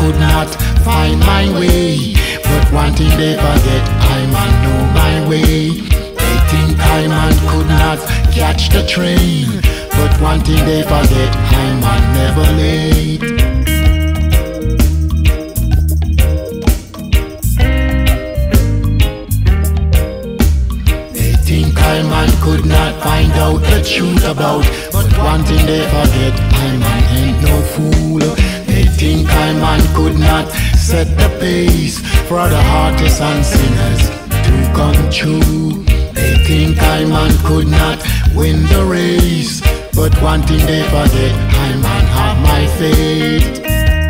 could not find my way. But one thing they forget, I man know my way. They think I man could not catch the train. But one thing they forget, I man never late. I man could not find out the truth about. But one thing they forget, I man ain't no fool. They think I man could not set the pace for the artists and singers to come true. They think I man could not win the race. But one thing they forget, I man have my faith.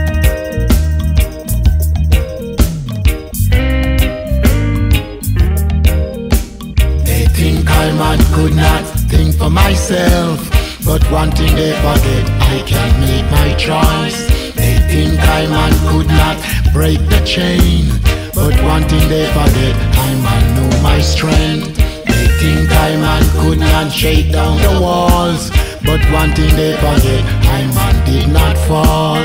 I man could not think for myself. But one thing they forget, I can make my choice. They think I man could not break the chain. But one thing they forget, I man know my strength. They think I man could not shake down the walls. But one thing they forget, I man did not fall.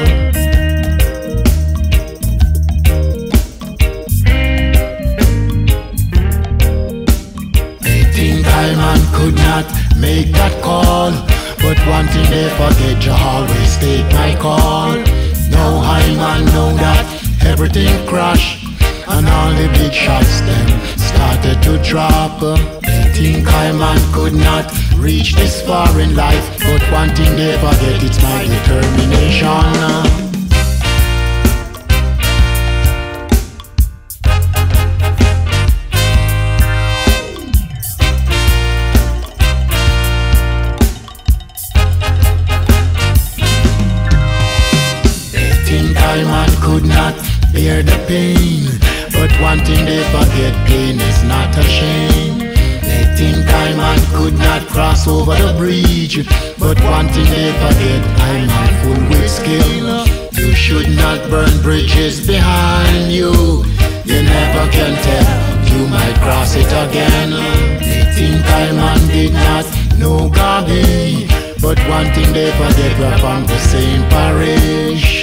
I man could not make that call. But one thing they forget, you always take my call. Now I man know that everything crashed, and all the big shots them started to drop. They think I man could not reach this far in life. But one thing they forget, it's my determination. I man could not bear the pain. But one thing they forget, pain is not a shame. They think I man could not cross over the bridge. But one thing they forget, I man full with skill. You should not burn bridges behind you. You never can tell, you might cross it again. They think I man did not know Gabi. But one thing they forget, we're from the same parish.